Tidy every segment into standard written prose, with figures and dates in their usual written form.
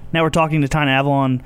Now we're talking to Tyne Avalon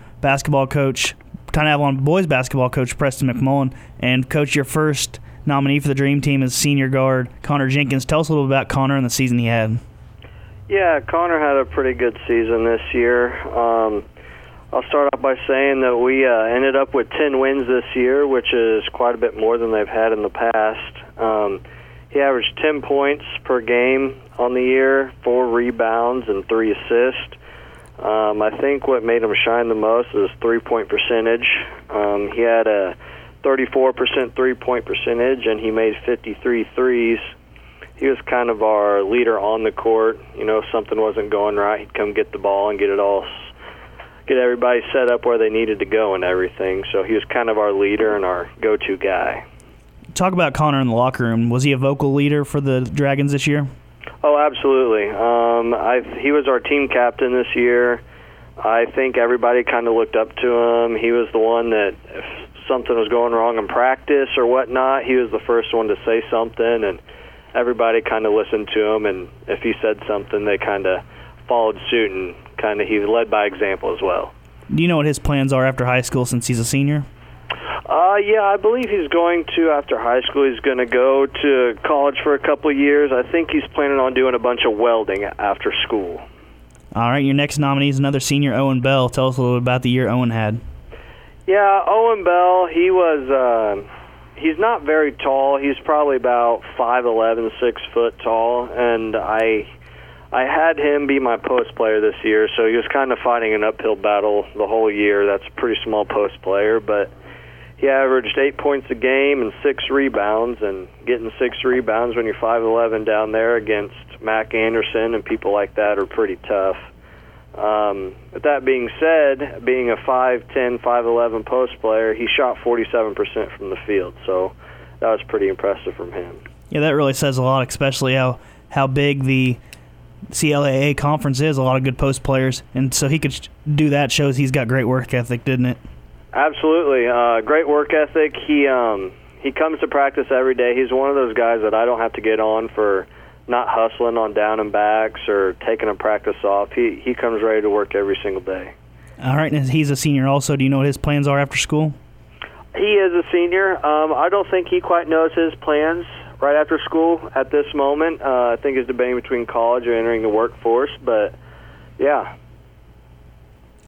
boys basketball coach Preston McMullen. And, Coach, your first nominee for the Dream Team is senior guard Connor Jenkins. Tell us a little bit about Connor and the season he had. Yeah, Connor had a pretty good season this year. I'll start off by saying that we ended up with 10 wins this year, which is quite a bit more than they've had in the past. He averaged 10 points per game on the year, 4 rebounds, and 3 assists. I think what made him shine the most is three-point percentage. He had a 34% three-point percentage, and he made 53 threes. He was kind of our leader on the court. You know, if something wasn't going right, he'd come get the ball and get everybody set up where they needed to go and everything. So he was kind of our leader and our go-to guy. Talk about Connor in the locker room. Was he a vocal leader for the Dragons this year? Oh, absolutely. He was our team captain this year. I think everybody kind of looked up to him. He was the one that if something was going wrong in practice or whatnot, he was the first one to say something, and everybody kind of listened to him, and if he said something, they kind of followed suit, and he led by example as well. Do you know what his plans are after high school since he's a senior? Yeah, I believe he's going to, after high school, he's going to go to college for a couple of years. I think he's planning on doing a bunch of welding after school. All right, your next nominee is another senior, Owen Bell. Tell us a little bit about the year Owen had. Yeah, Owen Bell, he's not very tall. He's probably about 5'11", 6 foot tall, and I had him be my post player this year, so he was kind of fighting an uphill battle the whole year. That's a pretty small post player, but he averaged 8 points a game and 6 rebounds, and getting 6 rebounds when you're 5'11" down there against Mac Anderson and people like that are pretty tough. With that being said, being a 5'10", 5'11" post player, he shot 47% from the field, so that was pretty impressive from him. Yeah, that really says a lot, especially how big the CLAA conference is. A lot of good post players, and so he could do that. Shows he's got great work ethic, didn't it? Absolutely. Great work ethic. He comes to practice every day. He's one of those guys that I don't have to get on for not hustling on down and backs or taking a practice off. He comes ready to work every single day. All right, and he's a senior also. Do you know what his plans are after school? He is a senior. I don't think he quite knows his plans right after school at this moment. I think he's debating between college or entering the workforce, but yeah,